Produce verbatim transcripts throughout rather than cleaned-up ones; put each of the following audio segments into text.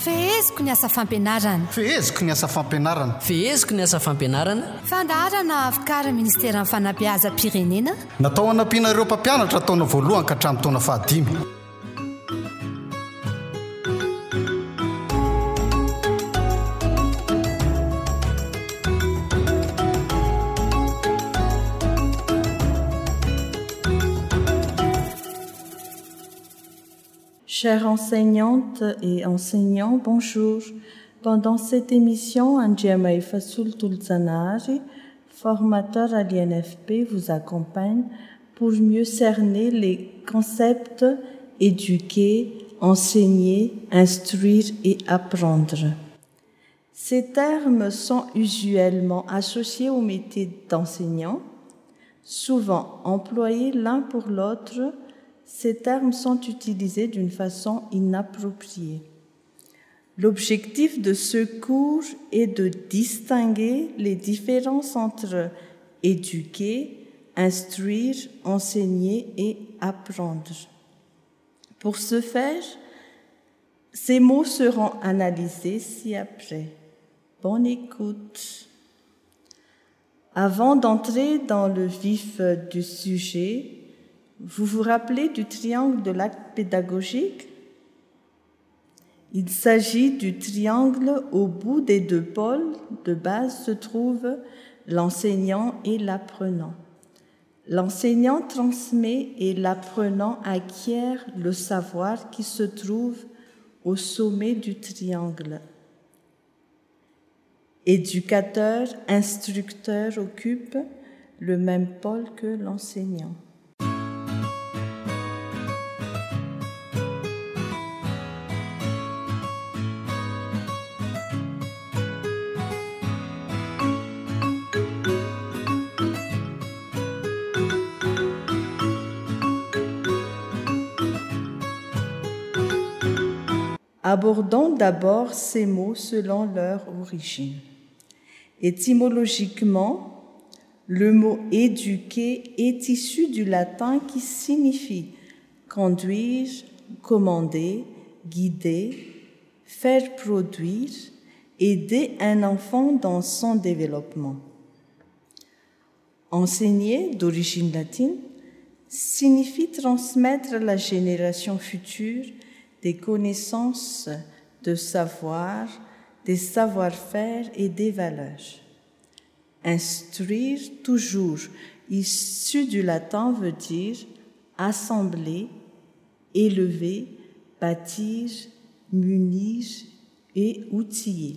feheziko ny asa fampianarana. Feheziko ny asa fampianarana. Feheziko ny asa fampianarana. Fandaharana avokarin'ny Ministeran'ny Fanabeazam-pirenena. Natao hanampiana ireo mpampianatra taona voalohany ka hatramin'ny taona fahadimy. Chères enseignantes et enseignants, bonjour. Pendant cette émission, Andjema Fasoul Tulzanari, formateur à l'I N F P, vous accompagne pour mieux cerner les concepts éduquer, enseigner, instruire et apprendre. Ces termes sont usuellement associés au métier d'enseignant, souvent employés l'un pour l'autre. Ces termes sont utilisés d'une façon inappropriée. L'objectif de ce cours est de distinguer les différences entre éduquer, instruire, enseigner et apprendre. Pour ce faire, ces mots seront analysés ci-après. Bonne écoute. Avant d'entrer dans le vif du sujet, vous vous rappelez du triangle de l'acte pédagogique? Il s'agit du triangle au bout des deux pôles de base se trouvent l'enseignant et l'apprenant. L'enseignant transmet et l'apprenant acquiert le savoir qui se trouve au sommet du triangle. Éducateur, instructeur occupent le même pôle que l'enseignant. Abordons d'abord ces mots selon leur origine. Étymologiquement, le mot « éduquer » est issu du latin qui signifie conduire, commander, guider, faire produire, aider un enfant dans son développement. Enseigner, d'origine latine, signifie transmettre à la génération future des connaissances, de savoir, des savoir-faire et des valeurs. Instruire, toujours issu du latin, veut dire assembler, élever, bâtir, munir et outiller.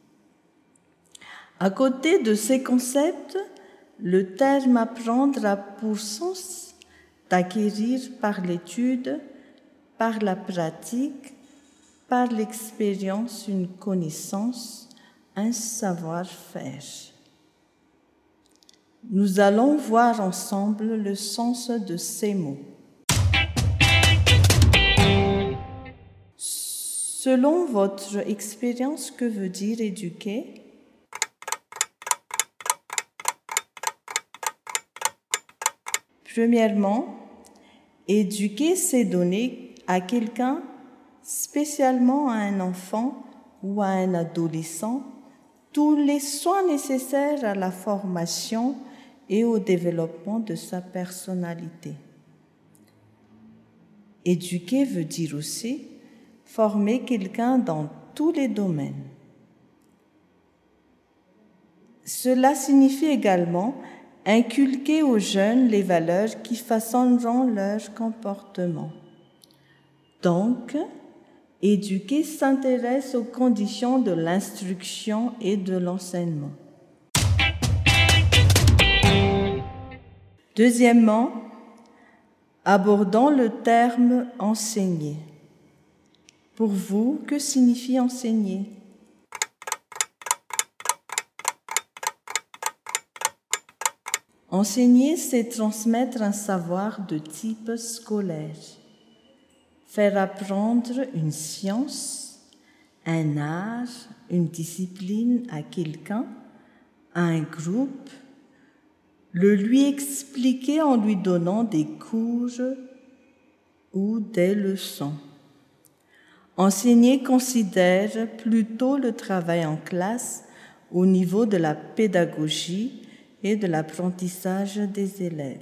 À côté de ces concepts, le terme apprendre a pour sens d'acquérir par l'étude, par la pratique, par l'expérience, une connaissance, un savoir-faire. Nous allons voir ensemble le sens de ces mots. Selon votre expérience, que veut dire éduquer? Premièrement, éduquer, c'est donner à quelqu'un, spécialement à un enfant ou à un adolescent, tous les soins nécessaires à la formation et au développement de sa personnalité. Éduquer veut dire aussi former quelqu'un dans tous les domaines. Cela signifie également inculquer aux jeunes les valeurs qui façonneront leur comportement. Donc, éduquer s'intéresse aux conditions de l'instruction et de l'enseignement. Deuxièmement, abordons le terme enseigner. Pour vous, que signifie enseigner? Enseigner, c'est transmettre un savoir de type scolaire. Faire apprendre une science, un art, une discipline à quelqu'un, à un groupe, le lui expliquer en lui donnant des cours ou des leçons. Enseigner considère plutôt le travail en classe au niveau de la pédagogie et de l'apprentissage des élèves.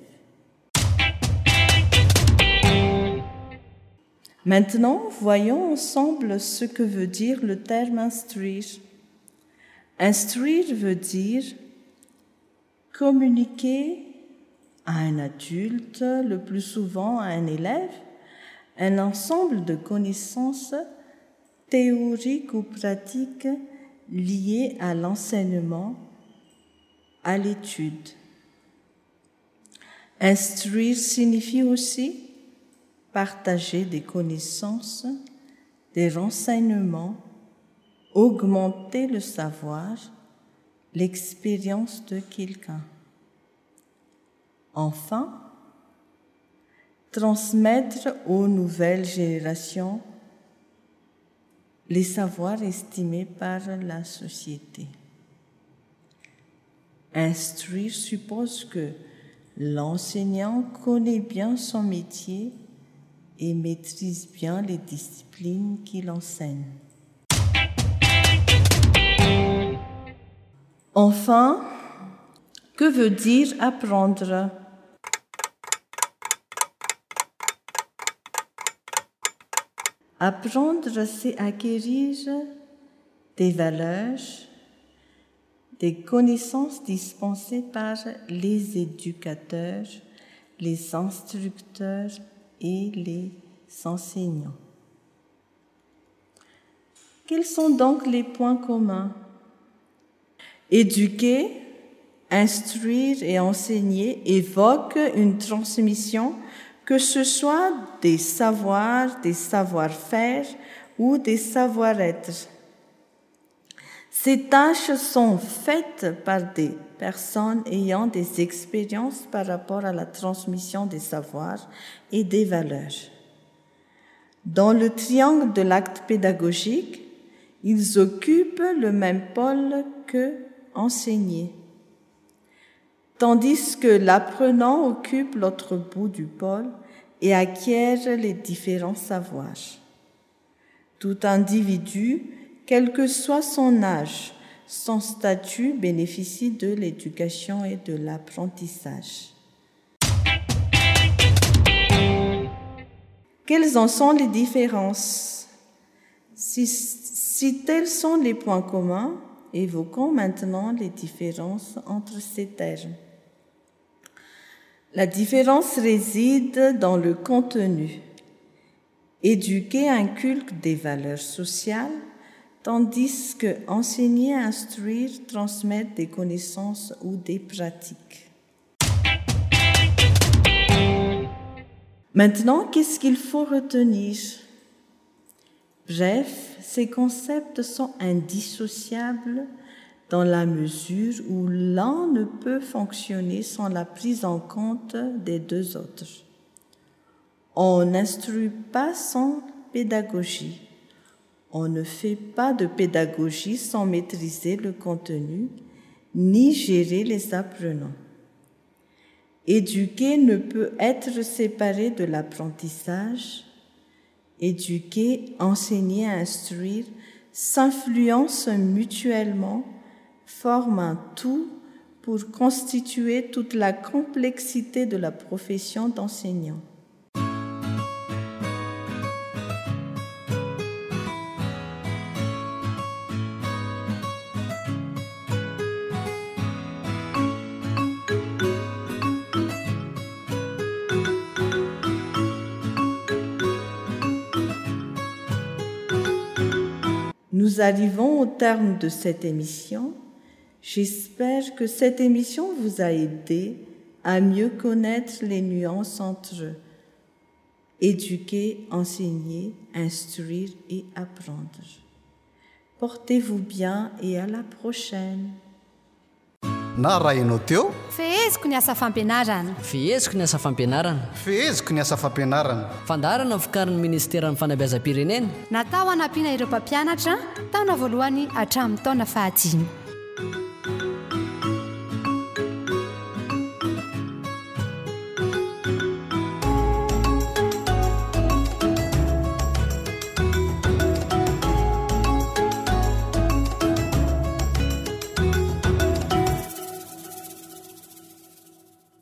Maintenant, voyons ensemble ce que veut dire le terme instruire. Instruire veut dire communiquer à un adulte, le plus souvent à un élève, un ensemble de connaissances théoriques ou pratiques liées à l'enseignement, à l'étude. Instruire signifie aussi partager des connaissances, des renseignements, augmenter le savoir, l'expérience de quelqu'un. Enfin, transmettre aux nouvelles générations les savoirs estimés par la société. Instruire suppose que l'enseignant connaît bien son métier et maîtrise bien les disciplines qu'il enseigne. Enfin, que veut dire apprendre? Apprendre, c'est acquérir des valeurs, des connaissances dispensées par les éducateurs, les instructeurs et les enseignants. Quels sont donc les points communs? Éduquer, instruire et enseigner évoquent une transmission, que ce soit des savoirs, des savoir-faire ou des savoir-être. Ces tâches sont faites par des personnes ayant des expériences par rapport à la transmission des savoirs et des valeurs. Dans le triangle de l'acte pédagogique, ils occupent le même pôle que enseigner, tandis que l'apprenant occupe l'autre bout du pôle et acquiert les différents savoirs. Tout individu, quel que soit son âge, son statut, bénéficie de l'éducation et de l'apprentissage. Quelles en sont les différences? Si, si tels sont les points communs, évoquons maintenant les différences entre ces termes. La différence réside dans le contenu. Éduquer inculque des valeurs sociales, tandis que enseigner, instruire, transmettre des connaissances ou des pratiques. Maintenant, qu'est-ce qu'il faut retenir? Bref, ces concepts sont indissociables dans la mesure où l'un ne peut fonctionner sans la prise en compte des deux autres. On n'instruit pas sans pédagogie. On ne fait pas de pédagogie sans maîtriser le contenu, ni gérer les apprenants. Éduquer ne peut être séparé de l'apprentissage. Éduquer, enseigner, instruire s'influencent mutuellement, forment un tout pour constituer toute la complexité de la profession d'enseignant. Nous arrivons au terme de cette émission. J'espère que cette émission vous a aidé à mieux connaître les nuances entre éduquer, enseigner, instruire et apprendre. Portez-vous bien et à la prochaine. Na raha ianao teo feheziko ny asa fampianarana fiheziko ny asa fampianarana feheziko ny asa fampianarana fandarana vokarin'ny ministera ny fanabeazam-pirenena natao hanampiana ireo mpampianatra taona voalohany hatramin'ny taona fahadimy